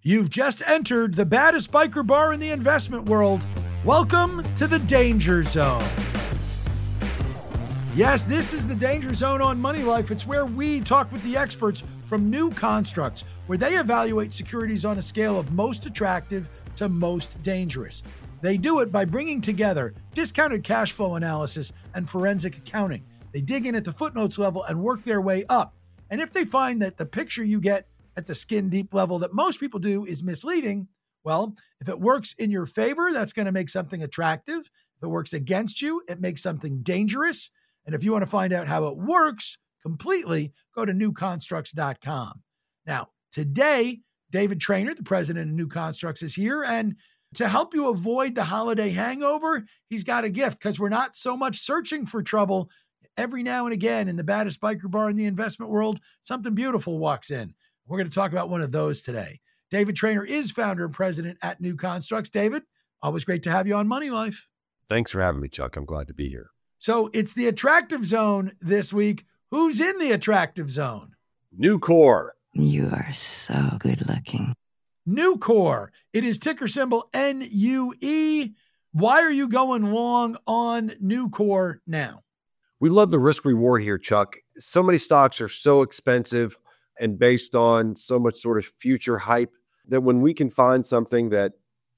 You've just entered the baddest biker bar in the investment world. Welcome to the Danger Zone. Yes, this is the Danger Zone on Money Life. It's where we talk with the experts from New Constructs, where they evaluate securities on a scale of most attractive to most dangerous. They do it by bringing together discounted cash flow analysis and forensic accounting. They dig in at the footnotes level and work their way up. And if they find that the picture you get at the skin deep level that most people do is misleading, well, if it works in your favor, that's going to make something attractive. If it works against you, it makes something dangerous. And if you want to find out how it works completely, go to newconstructs.com. Now, today, David Traynor, the president of New Constructs, is here. And to help you avoid the holiday hangover, he's got a gift, because we're not so much searching for trouble. Every now and again, in the baddest biker bar in the investment world, something beautiful walks in. We're going to talk about one of those today. David Traynor is founder and president at New Constructs. David, always great to have you on Money Life. Thanks for having me, Chuck. I'm glad to be here. So it's the attractive zone this week. Who's in the attractive zone? Nucor. You are so good looking. Nucor. It is ticker symbol NUE. Why are you going long on Nucor now? We love the risk reward here, Chuck. So many stocks are so expensive and based on so much sort of future hype that when we can find something that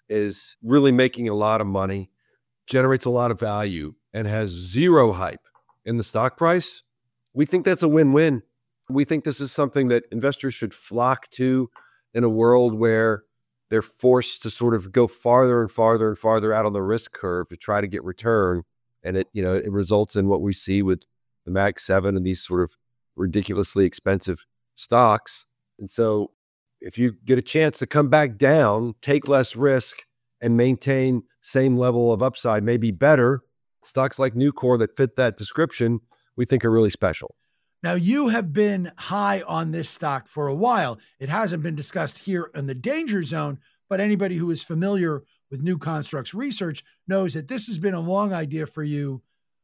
is really making a lot of money, generates a lot of value, and has zero hype in the stock price, we think that's a win-win. We think this is something that investors should flock to in a world where they're forced to sort of go farther and farther and farther out on the risk curve to try to get return. And it results in what we see with the Mag 7 and these sort of ridiculously expensive stocks. And so if you get a chance to come back down, take less risk, and maintain same level of upside, maybe better, stocks like Nucor that fit that description, we think are really special. Now, you have been high on this stock for a while. It hasn't been discussed here in the Danger Zone, but anybody who is familiar with New Constructs research knows that this has been a long idea for you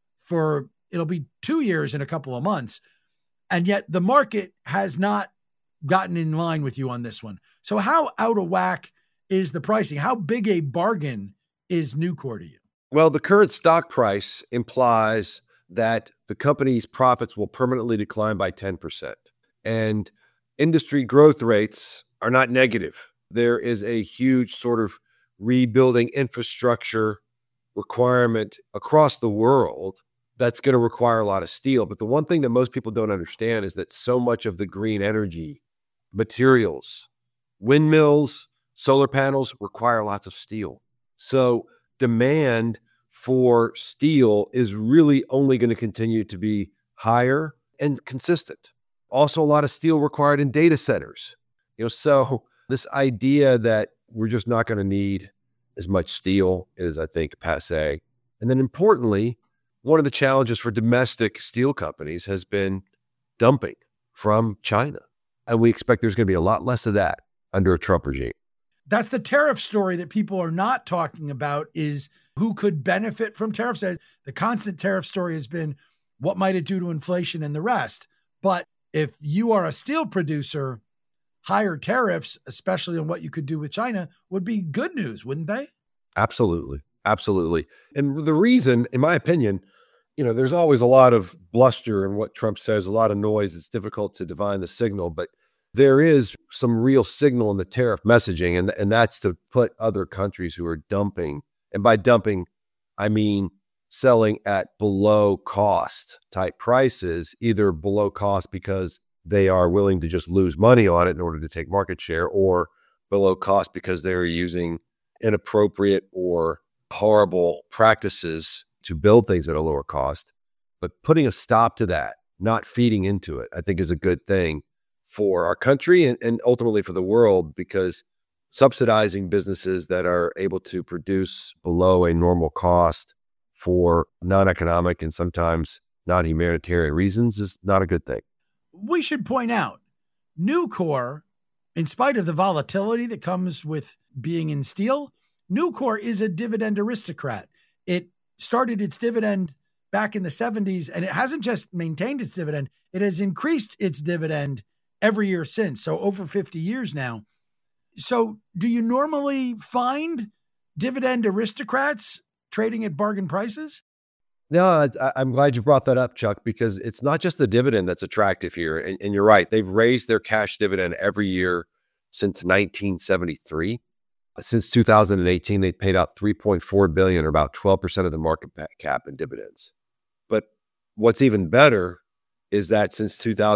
for, it'll be 2 years in a couple of months. And yet the market has not gotten in line with you on this one. So how out of whack is the pricing? How big a bargain is Nucor to you? Well, the current stock price implies that the company's profits will permanently decline by 10%. And industry growth rates are not negative. There is a huge sort of rebuilding infrastructure requirement across the world that's going to require a lot of steel. But the one thing that most people don't understand is that so much of the green energy materials, windmills, solar panels, require lots of steel. So demand for steel is really only going to continue to be higher and consistent. Also, a lot of steel required in data centers. So this idea that we're just not going to need as much steel is, I think, passé. And then importantly, one of the challenges for domestic steel companies has been dumping from China. And we expect there's going to be a lot less of that under a Trump regime. That's the tariff story that people are not talking about, is who could benefit from tariffs. The constant tariff story has been what might it do to inflation and the rest. But if you are a steel producer, higher tariffs, especially on what you could do with China, would be good news, wouldn't they? Absolutely. Absolutely. And the reason, in my opinion, there's always a lot of bluster in what Trump says, a lot of noise. It's difficult to divine the signal, but there is some real signal in the tariff messaging, and that's to put other countries who are dumping, and by dumping, I mean selling at below cost type prices, either below cost because they are willing to just lose money on it in order to take market share, or below cost because they're using inappropriate or horrible practices to build things at a lower cost. But putting a stop to that, not feeding into it, I think is a good thing for our country and ultimately for the world, because subsidizing businesses that are able to produce below a normal cost for non-economic and sometimes non-humanitarian reasons is not a good thing. We should point out, Nucor, in spite of the volatility that comes with being in steel, Nucor is a dividend aristocrat. It started its dividend back in the 70s, and it hasn't just maintained its dividend, it has increased its dividend every year since. So over 50 years now. So do you normally find dividend aristocrats trading at bargain prices? No, I'm glad you brought that up, Chuck, because it's not just the dividend that's attractive here. And you're right. They've raised their cash dividend every year since 1973. Since 2018, they paid out $3.4 billion, or about 12% of the market cap in dividends. But what's even better is that since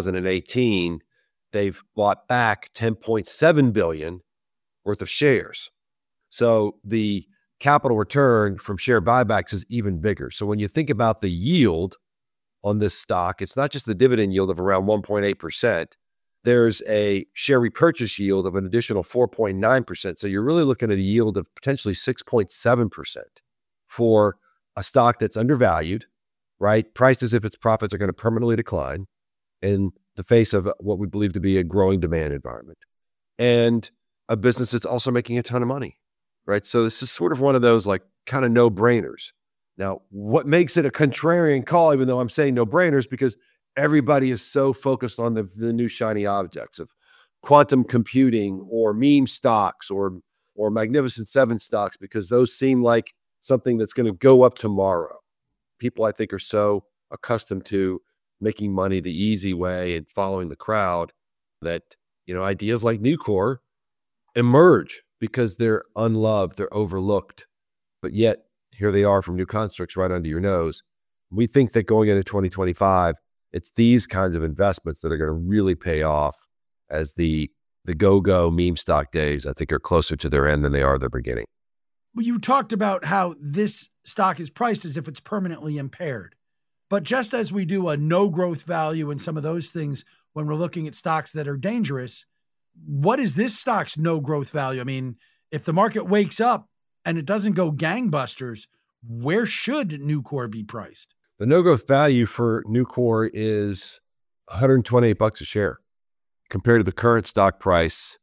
2018, they've bought back $10.7 billion worth of shares. So the capital return from share buybacks is even bigger. So when you think about the yield on this stock, it's not just the dividend yield of around 1.8%. There's a share repurchase yield of an additional 4.9%. So you're really looking at a yield of potentially 6.7% for a stock that's undervalued, right? Priced as if its profits are going to permanently decline in the face of what we believe to be a growing demand environment. And a business that's also making a ton of money, right? So this is sort of one of those like kind of no-brainers. Now, what makes it a contrarian call, even though I'm saying no-brainers, because everybody is so focused on the new shiny objects of quantum computing or meme stocks or Magnificent Seven stocks, because those seem like something that's going to go up tomorrow. People, I think, are so accustomed to making money the easy way and following the crowd that, ideas like Nucor emerge because they're unloved, they're overlooked. But yet, here they are from New Constructs right under your nose. We think that going into 2025, it's these kinds of investments that are going to really pay off as the go-go meme stock days, I think, are closer to their end than they are their beginning. Well, you talked about how this stock is priced as if it's permanently impaired. But just as we do a no growth value and some of those things when we're looking at stocks that are dangerous, what is this stock's no growth value? I mean, if the market wakes up and it doesn't go gangbusters, where should Nucor be priced? The no growth value for Nucor is $128 a share compared to the current stock price.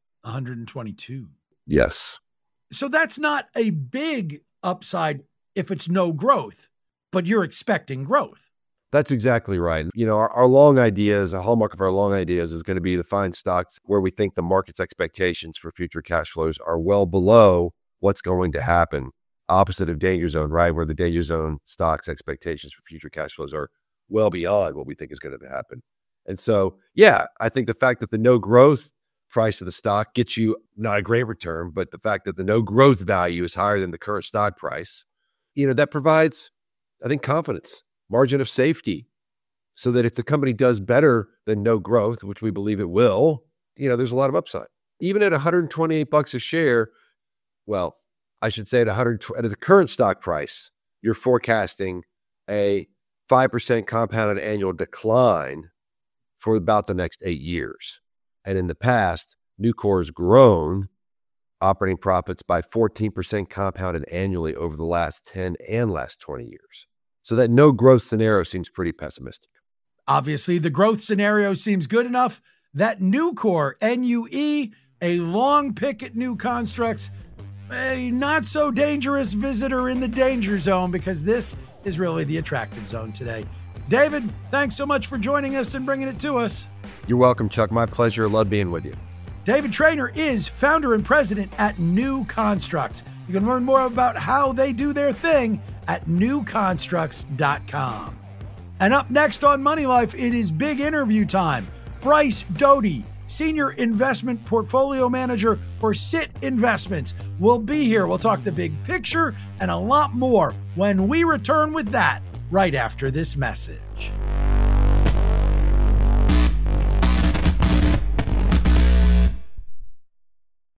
122. Yes. So that's not a big upside if it's no growth, but you're expecting growth. That's exactly right. Our long ideas, a hallmark of our long ideas is going to be to find stocks where we think the market's expectations for future cash flows are well below what's going to happen. Opposite of danger zone, right? Where the danger zone stocks expectations for future cash flows are well beyond what we think is going to happen. And so, yeah, I think the fact that the no growth price of the stock gets you not a great return, but the fact that the no growth value is higher than the current stock price, that provides, I think, confidence, margin of safety, so that if the company does better than no growth, which we believe it will, there's a lot of upside. Even at $128 a share, well, I should say at the current stock price, you're forecasting a 5% compounded annual decline for about the next 8 years. And in the past, Nucor has grown operating profits by 14% compounded annually over the last 10 and last 20 years. So that no growth scenario seems pretty pessimistic. Obviously, the growth scenario seems good enough. That Nucor, N-U-E, a long pick at New Constructs, a not so dangerous visitor in the danger zone, because this is really the attractive zone today. David, thanks so much for joining us and bringing it to us. You're welcome, Chuck. My pleasure. Love being with you. David Traynor is founder and president at New Constructs. You can learn more about how they do their thing at newconstructs.com. And up next on Money Life, it is big interview time. Bryce Doty, Senior Investment Portfolio Manager for SIT Investments, will be here. We'll talk the big picture and a lot more when we return with that right after this message.